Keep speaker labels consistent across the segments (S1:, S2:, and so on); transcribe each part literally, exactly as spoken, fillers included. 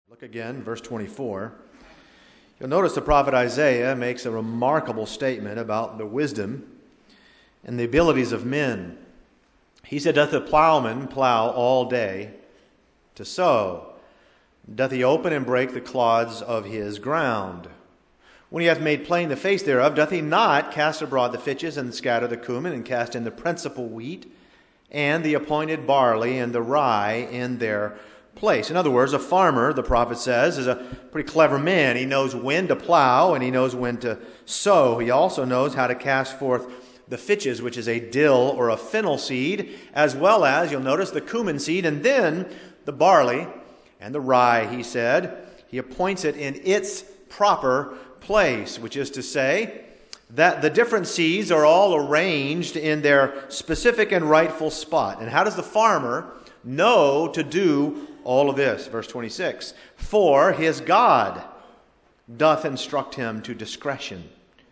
S1: Look again, verse twenty-four. You'll notice the prophet Isaiah makes a remarkable statement about the wisdom and the abilities of men. He said, "Doth the plowman plow all day to sow? Doth he open and break the clods of his ground? When he hath made plain the face thereof, doth he not cast abroad the fitches and scatter the cumin and cast in the principal wheat and the appointed barley and the rye in their place?" In other words, a farmer, the prophet says, is a pretty clever man. He knows when to plow and he knows when to sow. He also knows how to cast forth the fitches, which is a dill or a fennel seed, as well as, you'll notice, the cumin seed, and then the barley and the rye, he said. He appoints it in its proper place, which is to say that the different seeds are all arranged in their specific and rightful spot. And how does the farmer know to do all of this? Verse twenty-six, "For his God doth instruct him to discretion,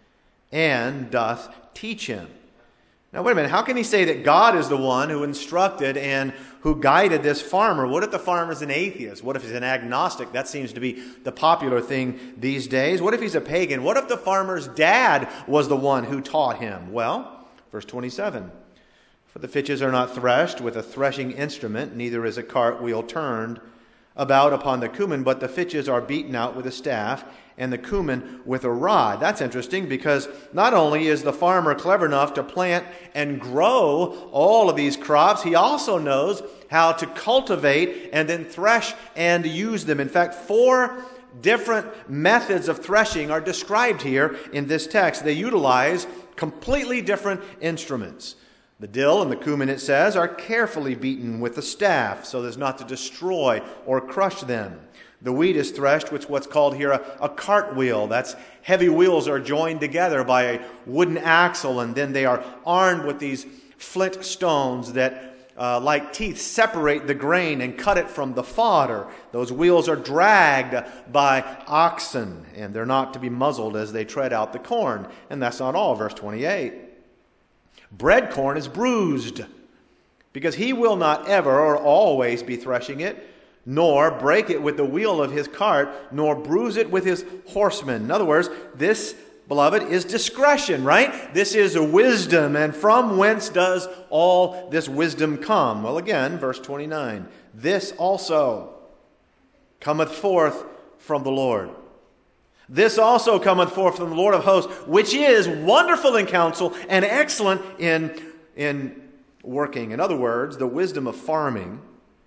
S1: and doth teach him." Now, wait a minute. How can he say that God is the one who instructed and who guided this farmer? What if the farmer's an atheist? What if he's an agnostic? That seems to be the popular thing these days. What if he's a pagan? What if the farmer's dad was the one who taught him? Well, verse twenty-seven, "For the fitches are not threshed with a threshing instrument, neither is a cartwheel turned about upon the cumin, but the fitches are beaten out with a staff, and the cumin with a rod." That's interesting, because not only is the farmer clever enough to plant and grow all of these crops, he also knows how to cultivate and then thresh and use them. In fact, four different methods of threshing are described here in this text. They utilize completely different instruments. The dill and the cumin, it says, are carefully beaten with a staff so as not to destroy or crush them. The wheat is threshed with what's called here a, a cartwheel. That's heavy wheels are joined together by a wooden axle, and then they are armed with these flint stones that, uh, like teeth, separate the grain and cut it from the fodder. Those wheels are dragged by oxen, and they're not to be muzzled as they tread out the corn. And that's not all. Verse twenty-eight. "Bread corn is bruised, because he will not ever or always be threshing it, nor break it with the wheel of his cart, nor bruise it with his horsemen." In other words, this, beloved, is discretion, right? This is a wisdom. And from whence does all this wisdom come? Well, again, verse twenty-nine, "This also cometh forth from the Lord. This also cometh forth from the Lord of hosts, which is wonderful in counsel and excellent in, in working." In other words, the wisdom of farming.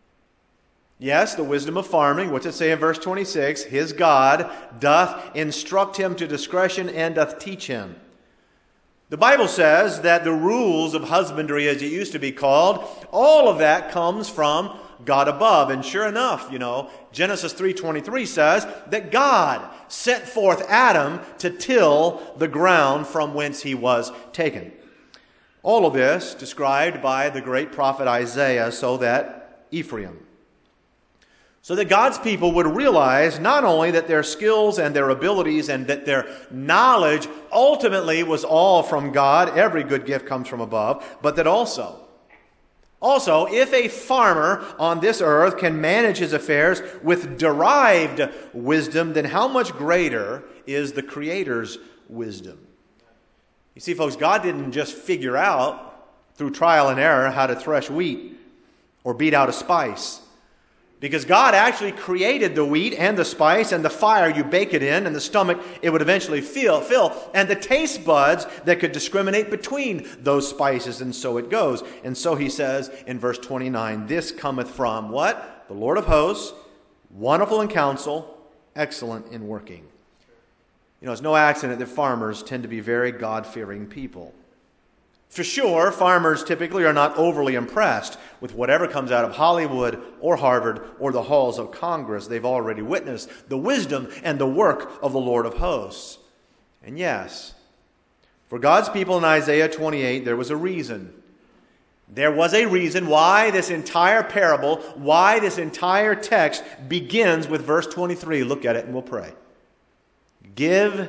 S1: Yes, the wisdom of farming. What's it say in verse twenty-six? "His God doth instruct him to discretion and doth teach him." The Bible says that the rules of husbandry, as it used to be called, all of that comes from God above. And sure enough, you know, Genesis three twenty-three says that God sent forth Adam to till the ground from whence he was taken. All of this described by the great prophet Isaiah, so that Ephraim, so that God's people would realize not only that their skills and their abilities and that their knowledge ultimately was all from God, every good gift comes from above, but that also, also, if a farmer on this earth can manage his affairs with derived wisdom, then how much greater is the Creator's wisdom? You see, folks, God didn't just figure out through trial and error how to thresh wheat or beat out a spice. Because God actually created the wheat and the spice and the fire you bake it in and the stomach it would eventually fill, fill and the taste buds that could discriminate between those spices, and so it goes. And so he says in verse twenty-nine, "This cometh from" what? "The Lord of hosts, wonderful in counsel, excellent in working." You know, it's no accident that farmers tend to be very God-fearing people. For sure, farmers typically are not overly impressed with whatever comes out of Hollywood or Harvard or the halls of Congress. They've already witnessed the wisdom and the work of the Lord of hosts. And yes, for God's people in Isaiah twenty-eight, there was a reason. There was a reason why this entire parable, why this entire text begins with verse twenty-three. Look at it and we'll pray. "Give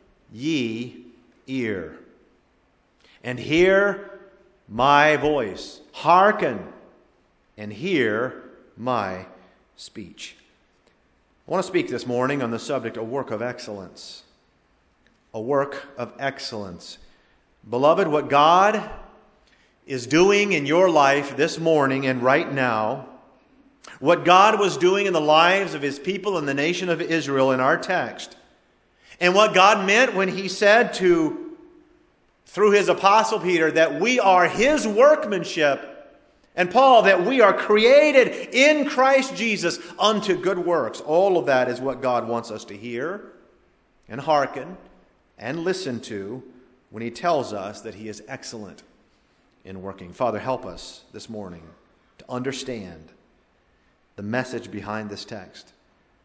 S1: ye ear, and hear my voice. Hearken, and hear my speech." I want to speak this morning on the subject, a work of excellence. A work of excellence. Beloved, what God is doing in your life this morning and right now, what God was doing in the lives of His people in the nation of Israel in our text, and what God meant when He said to, through His apostle Peter, that we are His workmanship, and Paul, that we are created in Christ Jesus unto good works. All of that is what God wants us to hear and hearken and listen to when He tells us that He is excellent in working. Father, help us this morning to understand the message behind this text.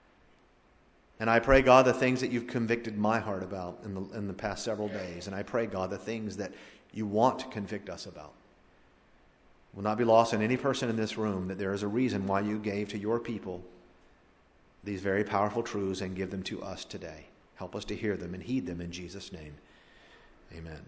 S1: And I pray, God, the things that you've convicted my heart about in the, in the past several days, and I pray, God, the things that you want to convict us about will not be lost on any person in this room, that there is a reason why you gave to your people these very powerful truths and give them to us today. Help us to hear them and heed them in Jesus' name. Amen.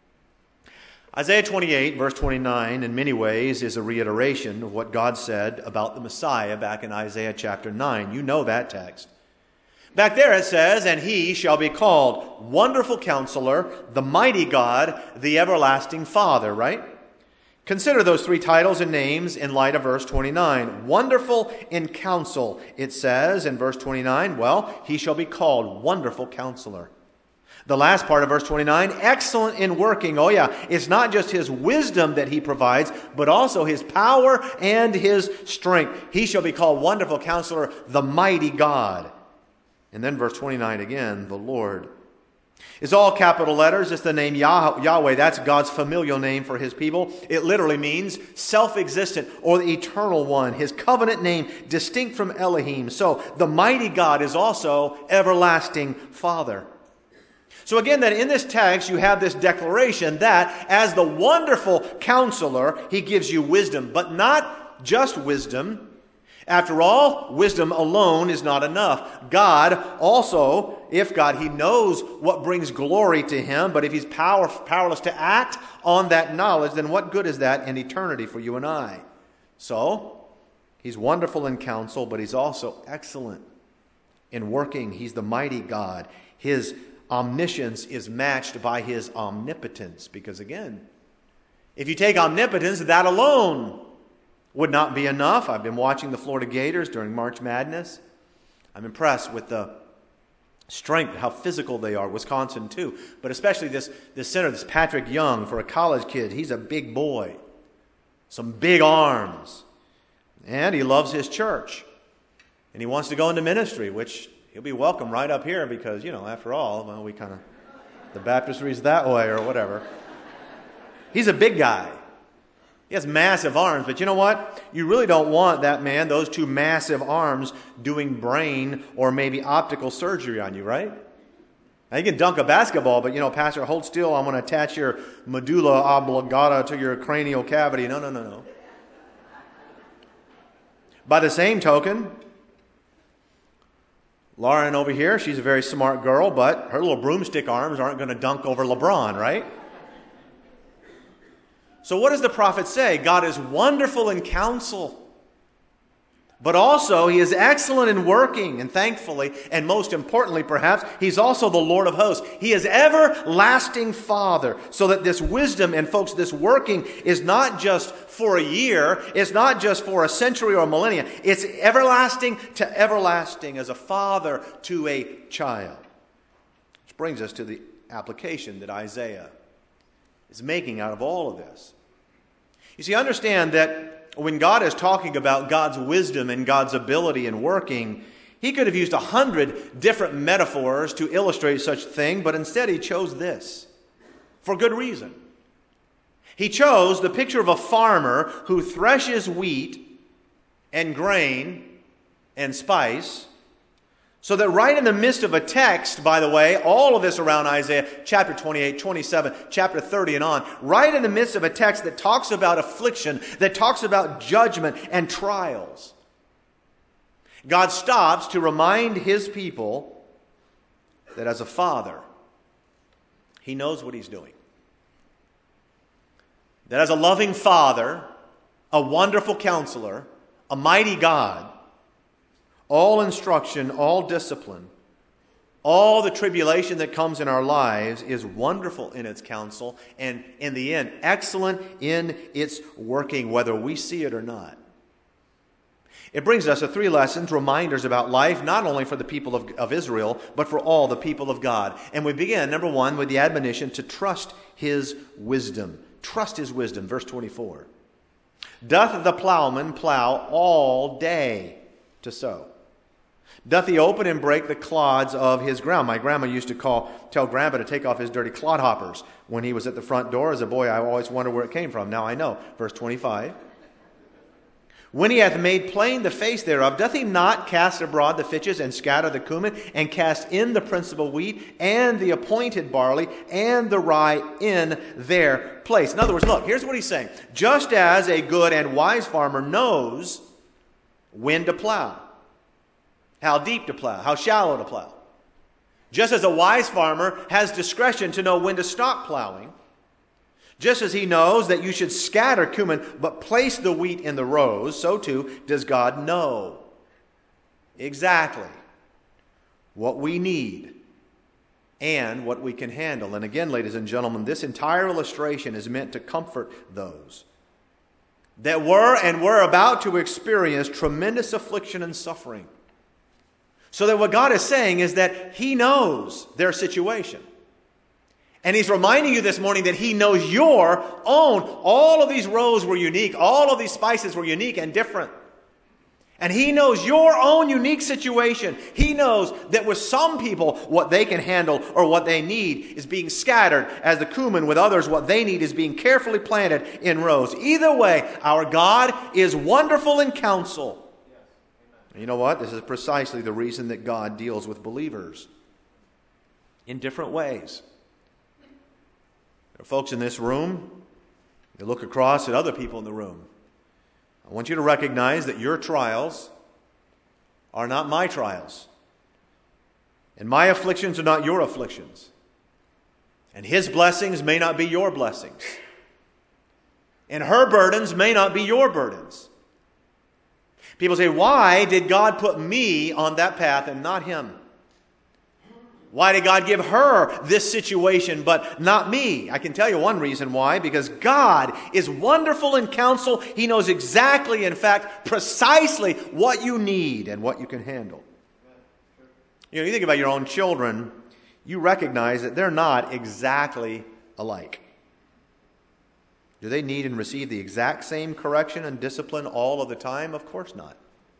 S1: Isaiah twenty-eight, verse twenty-nine, in many ways is a reiteration of what God said about the Messiah back in Isaiah chapter nine. You know that text. Back there it says, and he shall be called Wonderful Counselor, the Mighty God, the Everlasting Father, right? Consider those three titles and names in light of verse twenty-nine. Wonderful in counsel, it says in verse twenty-nine, well, he shall be called Wonderful Counselor. The last part of verse twenty-nine, excellent in working. Oh yeah, it's not just his wisdom that he provides, but also his power and his strength. He shall be called Wonderful Counselor, the Mighty God. And then verse twenty-nine again, the Lord. It's all capital letters. It's the name Yah- Yahweh. That's God's familial name for His people. It literally means self-existent or the eternal one. His covenant name distinct from Elohim. So the mighty God is also everlasting Father. So again, that in this text you have this declaration that as the wonderful counselor, He gives you wisdom, but not just wisdom. After all, wisdom alone is not enough. God also, if God, He knows what brings glory to Him, but if He's power, powerless to act on that knowledge, then what good is that in eternity for you and I? So, He's wonderful in counsel, but He's also excellent in working. He's the mighty God. His omniscience is matched by His omnipotence, because again, if you take omnipotence, that alone would not be enough. I've been watching the Florida Gators during March Madness. I'm impressed with the strength, how physical they are. Wisconsin too. But especially this, this center, this Patrick Young, for a college kid. He's a big boy. Some big arms. And he loves his church. And he wants to go into ministry, which he'll be welcome right up here because, you know, after all, well, we kind of, the baptistry's that way or whatever. He's a big guy. He has massive arms, but you know what? You really don't want that man, those two massive arms, doing brain or maybe optical surgery on you, right? Now, you can dunk a basketball, but, you know, Pastor, hold still. I'm going to attach your medulla oblongata to your cranial cavity. No, no, no, no. By the same token, Lauren over here, she's a very smart girl, but her little broomstick arms aren't going to dunk over LeBron, right? So what does the prophet say? God is wonderful in counsel, but also He is excellent in working, and thankfully, and most importantly perhaps, He's also the Lord of hosts. He is everlasting Father, so that this wisdom and folks, this working is not just for a year, it's not just for a century or a millennia, it's everlasting to everlasting as a father to a child. Which brings us to the application that Isaiah is making out of all of this. You see, understand that when God is talking about God's wisdom and God's ability in working, He could have used a hundred different metaphors to illustrate such a thing, but instead He chose this for good reason. He chose the picture of a farmer who threshes wheat and grain and spice, so that right in the midst of a text, by the way, all of this around Isaiah chapter twenty-eight, twenty-seven, chapter thirty and on, right in the midst of a text that talks about affliction, that talks about judgment and trials, God stops to remind His people that as a father, He knows what He's doing. That as a loving Father, a wonderful counselor, a mighty God, all instruction, all discipline, all the tribulation that comes in our lives is wonderful in its counsel, and in the end, excellent in its working, whether we see it or not. It brings us to three lessons, reminders about life, not only for the people of, of Israel, but for all the people of God. And we begin, number one, with the admonition to trust His wisdom. Trust His wisdom, verse twenty-four. Doth the plowman plow all day to sow? Doth he open and break the clods of his ground? My grandma used to call, tell Grandpa to take off his dirty clodhoppers when he was at the front door. As a boy, I always wondered where it came from. Now I know. Verse twenty-five. When he hath made plain the face thereof, doth he not cast abroad the fitches and scatter the cumin, and cast in the principal wheat and the appointed barley and the rye in their place? In other words, look, here's what he's saying. Just as a good and wise farmer knows when to plow, how deep to plow, how shallow to plow, just as a wise farmer has discretion to know when to stop plowing, just as he knows that you should scatter cumin but place the wheat in the rows, so too does God know exactly what we need and what we can handle. And again, ladies and gentlemen, this entire illustration is meant to comfort those that were and were about to experience tremendous affliction and suffering. So that what God is saying is that He knows their situation. And He's reminding you this morning that He knows your own. All of these rows were unique. All of these spices were unique and different. And He knows your own unique situation. He knows that with some people, what they can handle or what they need is being scattered, as the cumin with others, what they need is being carefully planted in rows. Either way, our God is wonderful in counsel. You know what? This is precisely the reason that God deals with believers in different ways. There are folks in this room, you look across at other people in the room. I want you to recognize that your trials are not my trials. And my afflictions are not your afflictions. And His blessings may not be your blessings. And her burdens may not be your burdens. People say, why did God put me on that path and not him? Why did God give her this situation but not me? I can tell you one reason why. Because God is wonderful in counsel. He knows exactly, in fact, precisely what you need and what you can handle. You know, you think about your own children, you recognize that they're not exactly alike. Do they need and receive the exact same correction and discipline all of the time? Of course not.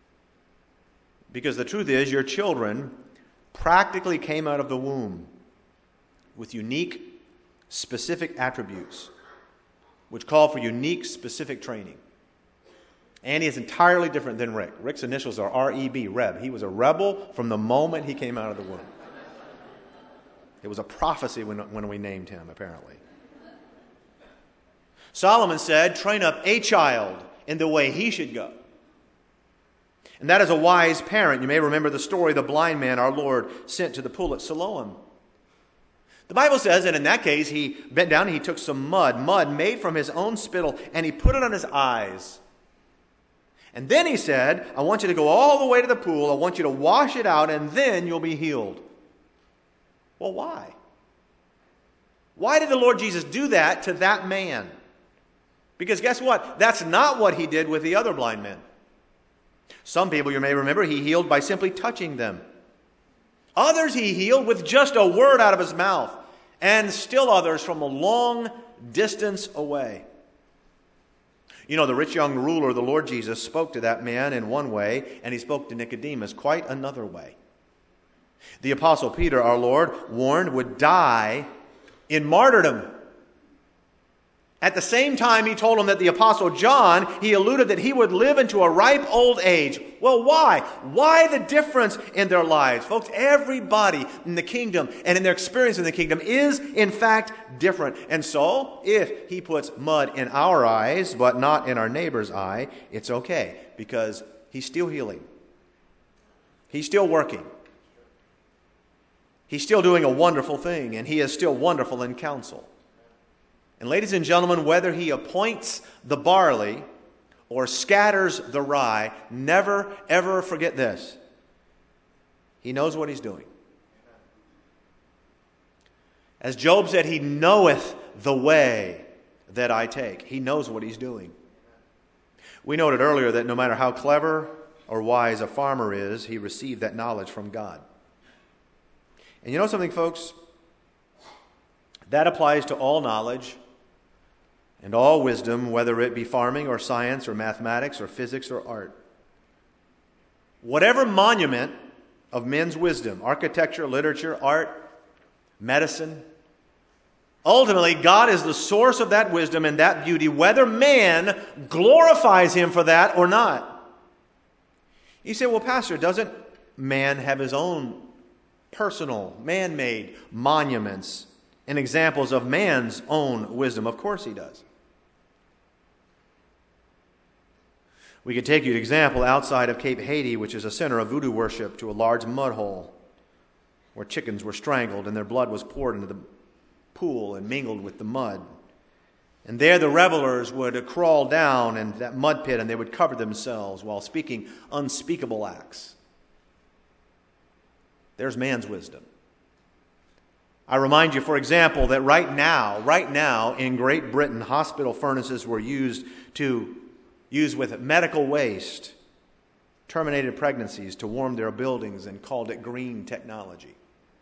S1: Because the truth is, your children practically came out of the womb with unique, specific attributes, which call for unique, specific training. Andy is entirely different than Rick. Rick's initials are R E B, Reb. He was a rebel from the moment he came out of the womb. It was a prophecy when, when we named him, apparently. Solomon said, train up a child in the way he should go. And that is a wise parent. You may remember the story of the blind man our Lord sent to the pool at Siloam. The Bible says that in that case, he bent down and he took some mud, mud made from his own spittle, and he put it on his eyes. And then he said, I want you to go all the way to the pool. I want you to wash it out, and then you'll be healed. Well, why? Why did the Lord Jesus do that to that man? Because guess what? That's not what he did with the other blind men. Some people, you may remember, he healed by simply touching them. Others he healed with just a word out of his mouth. And still others from a long distance away. You know, the rich young ruler, the Lord Jesus, spoke to that man in one way, and he spoke to Nicodemus quite another way. The Apostle Peter, our Lord, warned would die in martyrdom. At the same time, he told him that the Apostle John, he alluded that he would live into a ripe old age. Well, why? Why the difference in their lives? Folks, everybody in the kingdom and in their experience in the kingdom is, in fact, different. And so, if he puts mud in our eyes, but not in our neighbor's eye, it's okay, because he's still healing. He's still working. He's still doing a wonderful thing, and he is still wonderful in counsel. And ladies and gentlemen, whether he appoints the barley or scatters the rye, never, ever forget this. He knows what he's doing. As Job said, he knoweth the way that I take. He knows what he's doing. We noted earlier that no matter how clever or wise a farmer is, he received that knowledge from God. And you know something, folks? That applies to all knowledge and all wisdom, whether it be farming or science or mathematics or physics or art. Whatever monument of men's wisdom, architecture, literature, art, medicine, ultimately God is the source of that wisdom and that beauty, whether man glorifies him for that or not. You say, well, Pastor, doesn't man have his own personal, man-made monuments and examples of man's own wisdom? Of course he does. We could take you an example outside of Cape Haiti, which is a center of voodoo worship, to a large mud hole where chickens were strangled and their blood was poured into the pool and mingled with the mud. And there the revelers would crawl down in that mud pit and they would cover themselves while speaking unspeakable acts. There's man's wisdom. I remind you, for example, that right now, right now in Great Britain, hospital furnaces were used to use with medical waste, terminated pregnancies to warm their buildings, and called it green technology.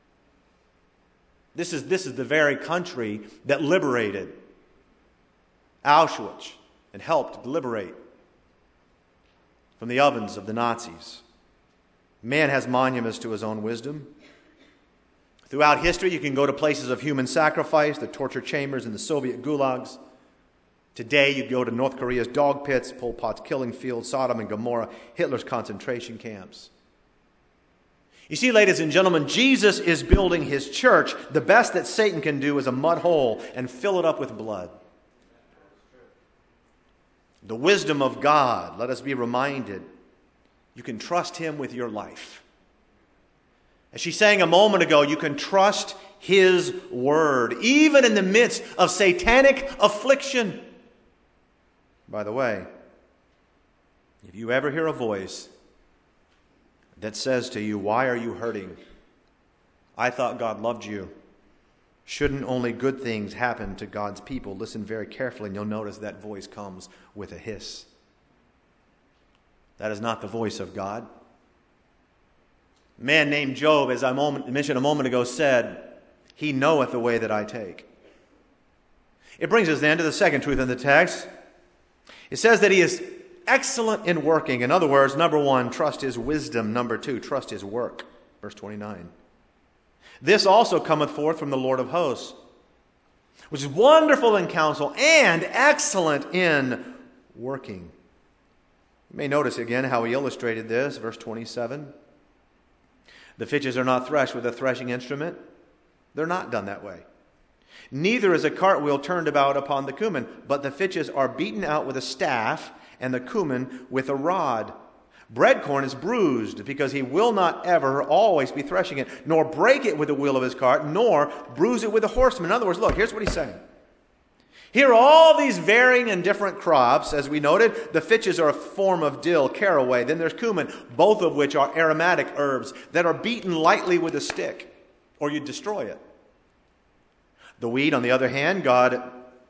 S1: This is, this is the very country that liberated Auschwitz and helped liberate from the ovens of the Nazis. Man has monuments to his own wisdom. Throughout history, you can go to places of human sacrifice, the torture chambers and the Soviet gulags. Today, you go to North Korea's dog pits, Pol Pot's killing fields, Sodom and Gomorrah, Hitler's concentration camps. You see, ladies and gentlemen, Jesus is building his church. The best that Satan can do is a mud hole and fill it up with blood. The wisdom of God, let us be reminded, you can trust him with your life. As she sang a moment ago, you can trust his word, even in the midst of satanic affliction. By the way, if you ever hear a voice that says to you, "Why are you hurting? I thought God loved you. Shouldn't only good things happen to God's people?" Listen very carefully and you'll notice that voice comes with a hiss. That is not the voice of God. A man named Job, as I moment, mentioned a moment ago, said, "He knoweth the way that I take." It brings us then to the second truth in the text. It says that he is excellent in working. In other words, number one, trust his wisdom. Number two, trust his work. Verse twenty-nine. This also cometh forth from the Lord of hosts, which is wonderful in counsel and excellent in working. You may notice again how he illustrated this. Verse twenty-seven. The fitches are not threshed with a threshing instrument. They're not done that way. Neither is a cartwheel turned about upon the cumin, but the fitches are beaten out with a staff, and the cumin with a rod. Bread corn is bruised, because he will not ever always be threshing it, nor break it with the wheel of his cart, nor bruise it with a horseman. In other words, look, here's what he's saying. Here are all these varying and different crops. As we noted, the fitches are a form of dill, caraway. Then there's cumin, both of which are aromatic herbs that are beaten lightly with a stick, or you destroy it. The wheat, on the other hand, God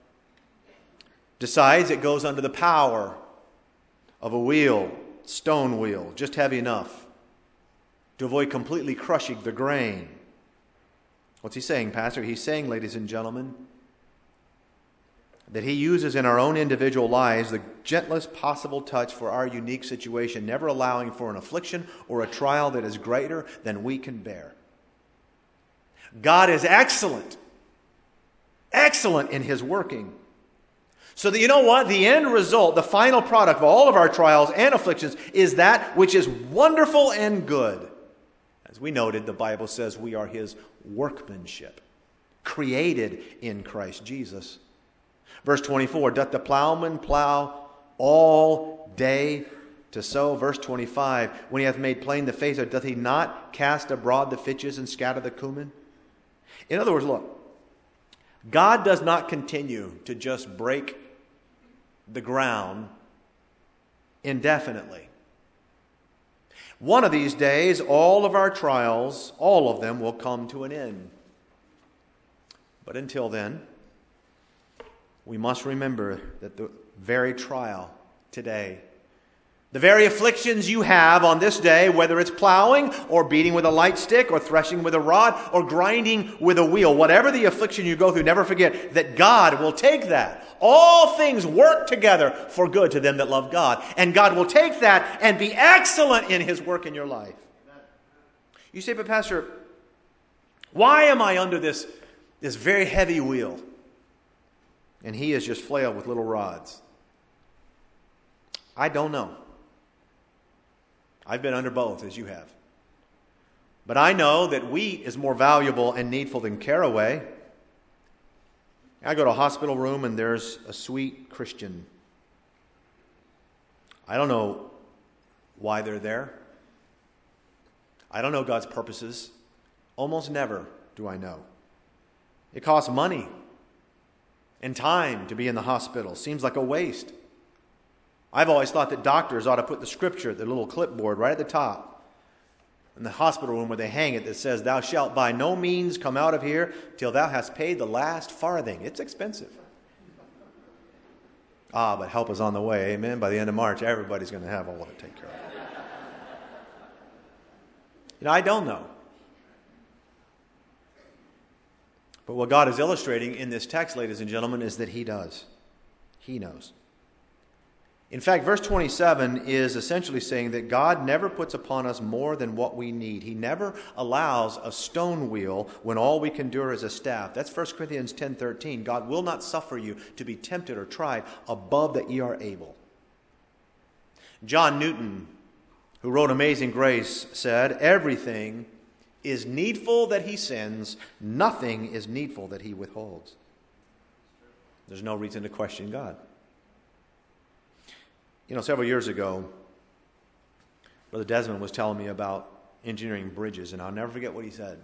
S1: decides it goes under the power of a wheel, stone wheel, just heavy enough to avoid completely crushing the grain. What's he saying, Pastor? He's saying, ladies and gentlemen, that he uses in our own individual lives the gentlest possible touch for our unique situation, never allowing for an affliction or a trial that is greater than we can bear. God is excellent. Excellent in his working. So that, you know what? The end result, the final product of all of our trials and afflictions is that which is wonderful and good. As we noted, the Bible says we are his workmanship, created in Christ Jesus. Verse twenty-four, doth the plowman plow all day to sow? Verse twenty-five, when he hath made plain the face, doth he not cast abroad the fitches and scatter the cumin? In other words, look, God does not continue to just break the ground indefinitely. One of these days, all of our trials, all of them will come to an end. But until then, we must remember that the very trial today, the very afflictions you have on this day, whether it's plowing or beating with a light stick or threshing with a rod or grinding with a wheel, whatever the affliction you go through, never forget that God will take that. All things work together for good to them that love God. And God will take that and be excellent in His work in your life. You say, but Pastor, why am I under this, this very heavy wheel? And he is just flailed with little rods. I don't know. I've been under both, as you have. But I know that wheat is more valuable and needful than caraway. I go to a hospital room and there's a sweet Christian. I don't know why they're there. I don't know God's purposes. Almost never do I know. It costs money and time to be in the hospital. Seems like a waste. I've always thought that doctors ought to put the scripture, the little clipboard right at the top in the hospital room where they hang it that says, "Thou shalt by no means come out of here till thou hast paid the last farthing." It's expensive. Ah, but help is on the way. Amen. By the end of March, everybody's going to have all of it taken care of. You know, I don't know. But what God is illustrating in this text, ladies and gentlemen, is that He does. He knows. In fact, verse twenty-seven is essentially saying that God never puts upon us more than what we need. He never allows a stone wheel when all we can endure is a staff. That's First Corinthians ten thirteen. God will not suffer you to be tempted or tried above that ye are able. John Newton, who wrote Amazing Grace, said, "Everything is needful that He sends. Nothing is needful that He withholds." There's no reason to question God. You know, several years ago, Brother Desmond was telling me about engineering bridges, and I'll never forget what he said.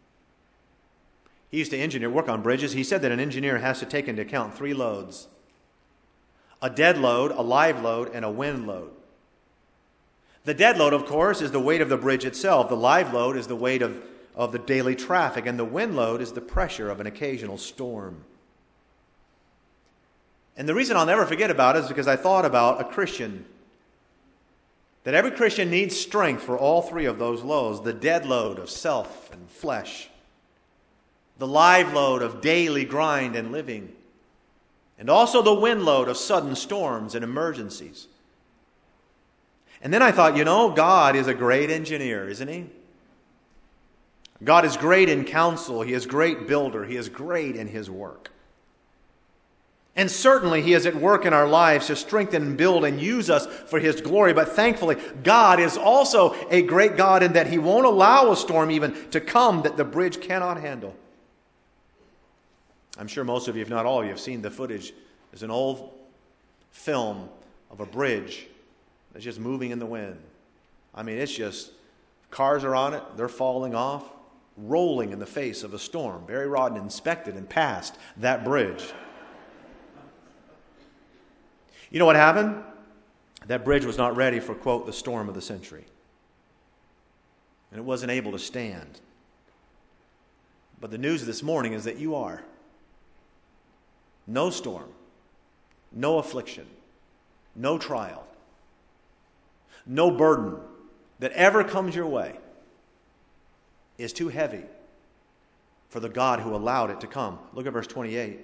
S1: He used to engineer, work on bridges. He said that an engineer has to take into account three loads: a dead load, a live load, and a wind load. The dead load, of course, is the weight of the bridge itself. The live load is the weight of, of the daily traffic, and the wind load is the pressure of an occasional storm. And the reason I'll never forget about it is because I thought about a Christian. That every Christian needs strength for all three of those loads. The dead load of self and flesh. The live load of daily grind and living. And also the wind load of sudden storms and emergencies. And then I thought, you know, God is a great engineer, isn't He? God is great in counsel. He is a great builder. He is great in His work. And certainly He is at work in our lives to strengthen and build and use us for His glory. But thankfully, God is also a great God in that He won't allow a storm even to come that the bridge cannot handle. I'm sure most of you, if not all of you, have seen the footage. There's an old film of a bridge that's just moving in the wind. I mean, it's just, cars are on it, they're falling off, rolling in the face of a storm. Barry Rodden inspected and passed that bridge. You know what happened? That bridge was not ready for, quote, the storm of the century. And it wasn't able to stand. But the news this morning is that you are. No storm, no affliction, no trial, no burden that ever comes your way is too heavy for the God who allowed it to come. Look at verse twenty-eight.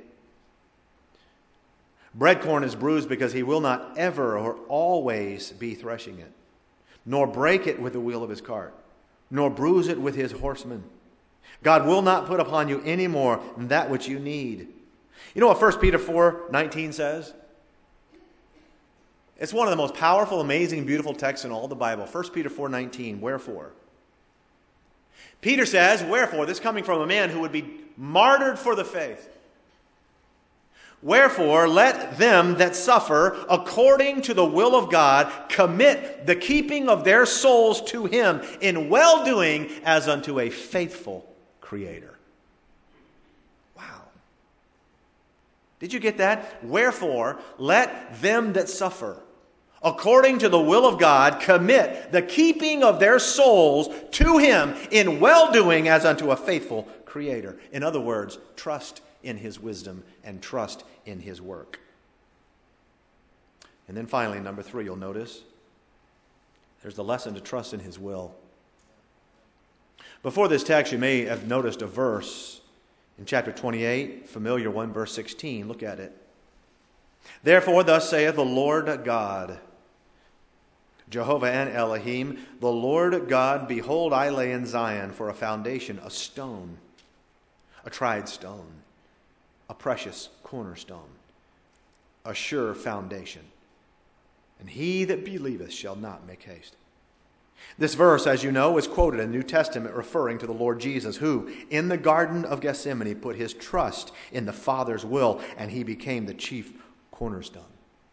S1: Bread corn is bruised because He will not ever or always be threshing it, nor break it with the wheel of His cart, nor bruise it with His horsemen. God will not put upon you any more than that which you need. You know what First Peter four nineteen says? It's one of the most powerful, amazing, beautiful texts in all the Bible. First Peter four nineteen, wherefore? Peter says, wherefore, this coming from a man who would be martyred for the faith. Wherefore, let them that suffer according to the will of God commit the keeping of their souls to Him in well-doing as unto a faithful Creator. Wow. Did you get that? Wherefore, let them that suffer according to the will of God, commit the keeping of their souls to Him in well-doing as unto a faithful Creator. In other words, trust in His wisdom and trust in His work. And then finally, number three, you'll notice, there's the lesson to trust in His will. Before this text, you may have noticed a verse in chapter twenty-eight, familiar one, verse sixteen. Look at it. Therefore, thus saith the Lord God, Jehovah and Elohim, the Lord God, behold, I lay in Zion for a foundation, a stone, a tried stone, a precious cornerstone, a sure foundation. And he that believeth shall not make haste. This verse, as you know, is quoted in the New Testament referring to the Lord Jesus, who in the Garden of Gethsemane put his trust in the Father's will, and he became the chief cornerstone.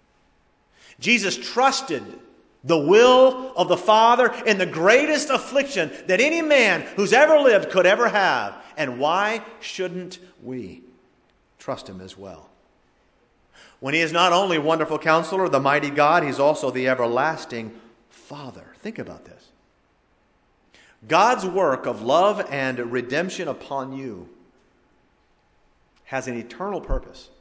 S1: Jesus trusted the will of the Father in the greatest affliction that any man who's ever lived could ever have. And why shouldn't we trust Him as well? When He is not only Wonderful Counselor, the mighty God, He's also the everlasting Father. Think about this. God's work of love and redemption upon you has an eternal purpose.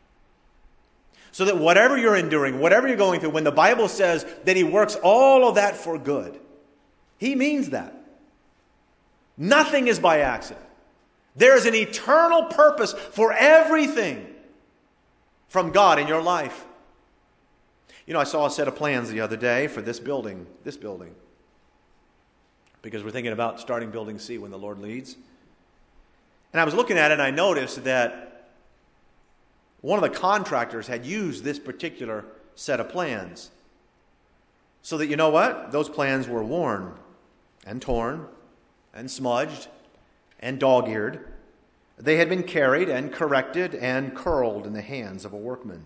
S1: So that whatever you're enduring, whatever you're going through, when the Bible says that He works all of that for good, He means that. Nothing is by accident. There is an eternal purpose for everything from God in your life. You know, I saw a set of plans the other day for this building, this building, because we're thinking about starting Building C when the Lord leads. And I was looking at it and I noticed that one of the contractors had used this particular set of plans. So that, you know what? Those plans were worn and torn and smudged and dog-eared. They had been carried and corrected and curled in the hands of a workman.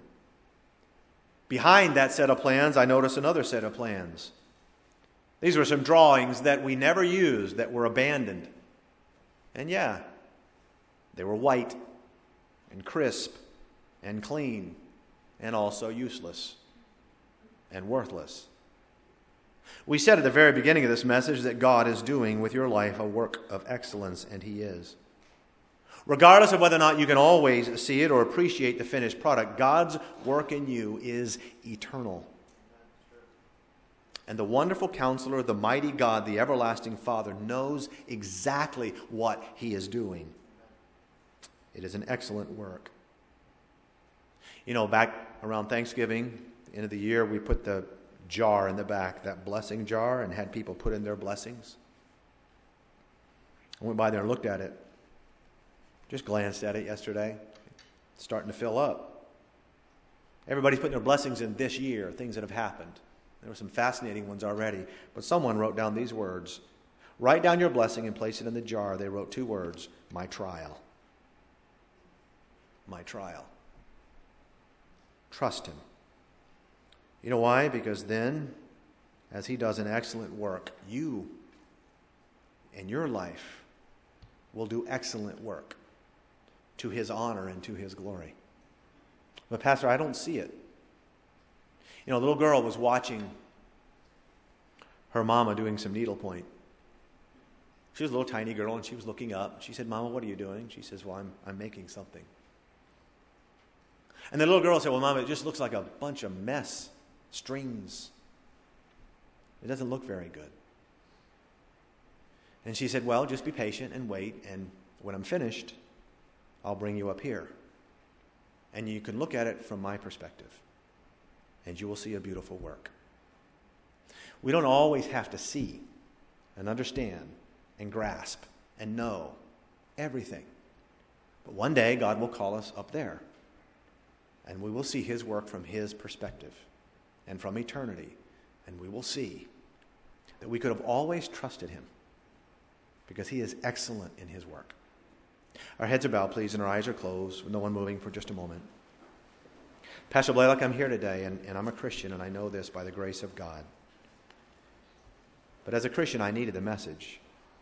S1: Behind that set of plans, I noticed another set of plans. These were some drawings that we never used, that were abandoned. And yeah, they were white and crisp and clean and also useless and worthless. We said at the very beginning of this message that God is doing with your life a work of excellence, and He is. Regardless of whether or not you can always see it or appreciate the finished product, God's work in you is eternal. And the Wonderful Counselor, the mighty God, the everlasting Father, knows exactly what He is doing. It is an excellent work. You know, back around Thanksgiving, end of the year, we put the jar in the back, that blessing jar, and had people put in their blessings. I went by there and looked at it. Just glanced at it yesterday. It's starting to fill up. Everybody's putting their blessings in this year, things that have happened. There were some fascinating ones already. But someone wrote down these words. Write down your blessing and place it in the jar. They wrote two words. My trial. My trial. Trust Him. You know why? Because then, as He does an excellent work, you in your life will do excellent work to His honor and to His glory. But Pastor, I don't see it. You know, a little girl was watching her mama doing some needlepoint. She was a little tiny girl, and she was looking up. She said, Mama, what are you doing? She says, well, I'm, I'm making something. And the little girl said, well, Mama, it just looks like a bunch of mess, strings. It doesn't look very good. And she said, well, just be patient and wait, and when I'm finished, I'll bring you up here. And you can look at it from my perspective, and you will see a beautiful work. We don't always have to see and understand and grasp and know everything. But one day, God will call us up there, and we will see His work from His perspective and from eternity, and we will see that we could have always trusted Him because He is excellent in His work. Our heads are bowed, please, and our eyes are closed, with no one moving for just a moment. Pastor Blaylock, I'm here today, and, and I'm a Christian, and I know this by the grace of God. But as a Christian, I needed the message.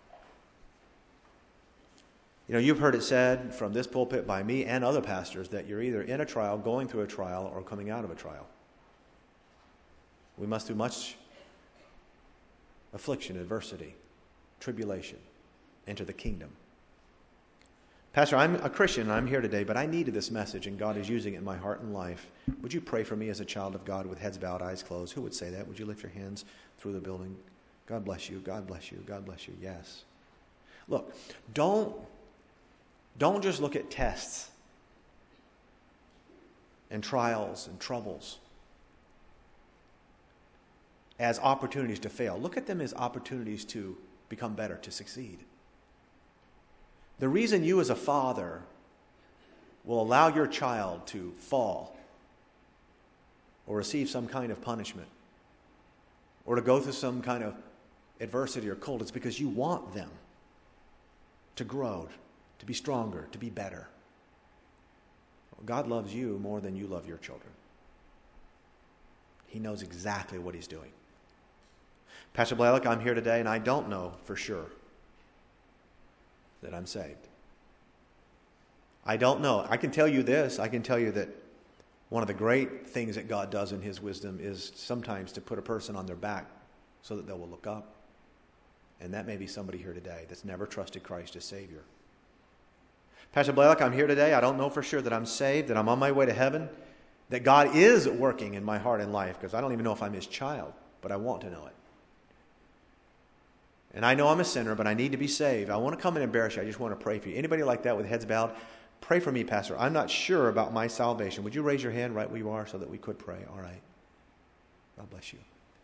S1: You know, you've heard it said from this pulpit by me and other pastors that you're either in a trial, going through a trial, or coming out of a trial. We must through much affliction, adversity, tribulation, enter the kingdom. Pastor, I'm a Christian and I'm here today, but I needed this message and God is using it in my heart and life. Would you pray for me as a child of God with heads bowed, eyes closed? Who would say that? Would you lift your hands through the building? God bless you. God bless you. God bless you. Yes. Look, don't, don't just look at tests and trials and troubles as opportunities to fail. Look at them as opportunities to become better, to succeed. The reason you as a father will allow your child to fall or receive some kind of punishment or to go through some kind of adversity or cold is because you want them to grow, to be stronger, to be better. God loves you more than you love your children. He knows exactly what he's doing. Pastor Blalock, I'm here today and I don't know for sure that I'm saved. I don't know. I can tell you this. I can tell you that one of the great things that God does in his wisdom is sometimes to put a person on their back so that they will look up. And that may be somebody here today that's never trusted Christ as Savior. Pastor Blalock, I'm here today. I don't know for sure that I'm saved, that I'm on my way to heaven, that God is working in my heart and life, because I don't even know if I'm his child, but I want to know it. And I know I'm a sinner, but I need to be saved. I want to come and embarrass you. I just want to pray for you. Anybody like that with heads bowed? Pray for me, Pastor. I'm not sure about my salvation. Would you raise your hand right where you are so that we could pray? All right. God bless you.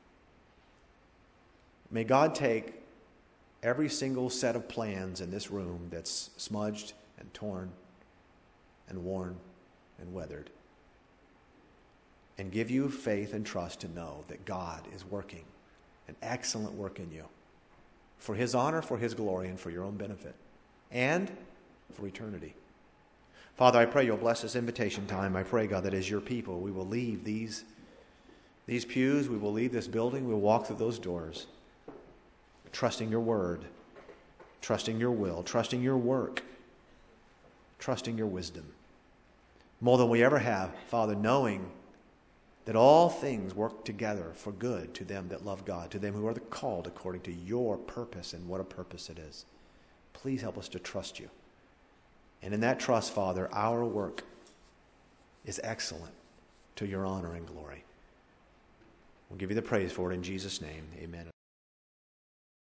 S1: May God take every single set of plans in this room that's smudged and torn and worn and weathered and give you faith and trust to know that God is working an excellent work in you for his honor, for his glory, and for your own benefit, and for eternity. Father, I pray you'll bless this invitation time. I pray, God, that as your people, we will leave these, these pews, we will leave this building, we will walk through those doors, trusting your word, trusting your will, trusting your work, trusting your wisdom. More than we ever have, Father, knowing that all things work together for good to them that love God, to them who are the called according to your purpose, and what a purpose it is. Please help us to trust you. And in that trust, Father, our work is excellent to your honor and glory. We'll give you the praise for it in Jesus' name. Amen.